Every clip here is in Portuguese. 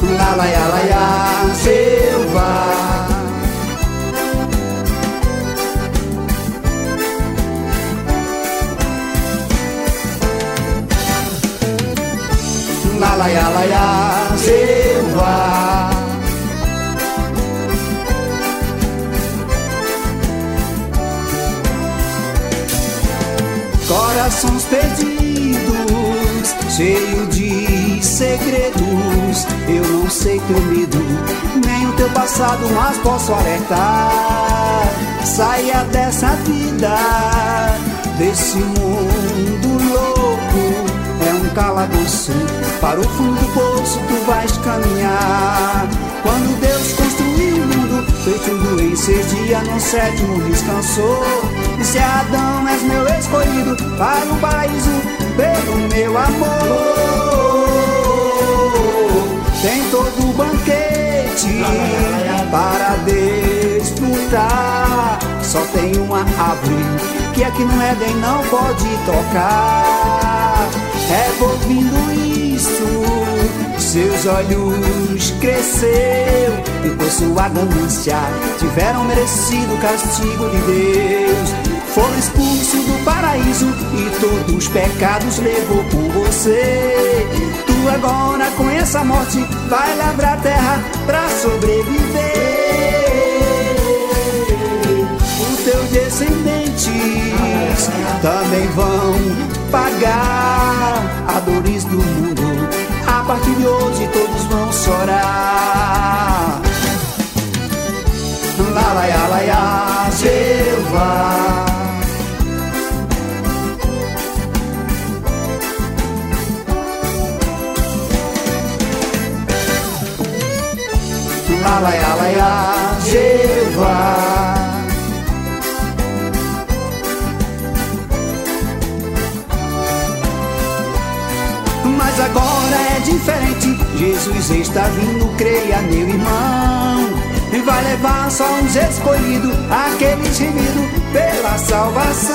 lá lá ya lá ya, Jeová. Lá lá ya, Jeová. Corações perdidos, cheio de segredos. Eu não sei teu medo, nem o teu passado, mas posso alertar. Saia dessa vida, desse mundo louco. É um calabouço, para o fundo do poço tu vais caminhar. Quando Deus construiu o mundo, fez tudo em 6 dias, no 7º descansou. Disse a Adão, és meu escolhido para o paraíso, pelo meu amor. Tem todo o banquete para desfrutar. Só tem uma árvore que aqui no Éden não pode tocar. Ouvindo isso, seus olhos cresceu, e por sua ganância tiveram merecido o castigo de Deus. Foram expulsos do paraíso e todos os pecados levou com você. Tu agora com essa morte vai lavrar a terra pra sobreviver. Os teus descendentes também vão pagar a dores do mundo. A partir de hoje todos vão chorar. Lá lá ya, Jeová. Lá lá ya, Jeová. Mas agora é diferente, Jesus está vindo, creia meu irmão. E vai levar só os escolhidos, aqueles remidos pela salvação.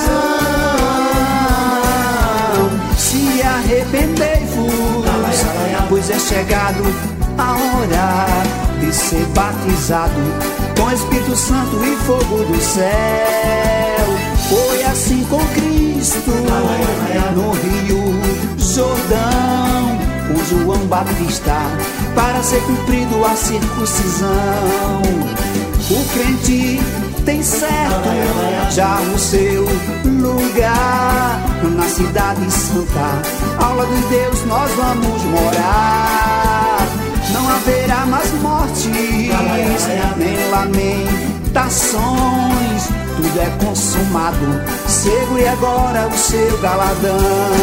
Se arrependei-vos, pois é chegado a hora de ser batizado com Espírito Santo e fogo do céu. Foi assim com Cristo no Rio Jordão, com João Batista, para ser cumprido a circuncisão. O crente tem certo já o seu lugar na cidade santa, ao lado de Deus nós vamos morar. Não haverá mais mortes, nem lamentações, tudo é consumado. Segure agora o seu galadão.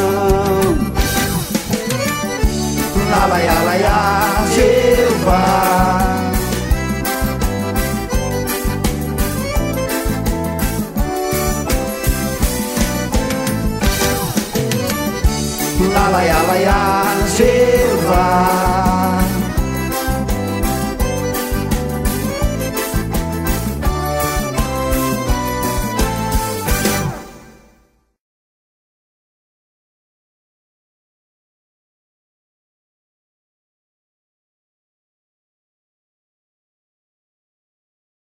Lá lá ya, Jeová. Lá lá ya, Jeová.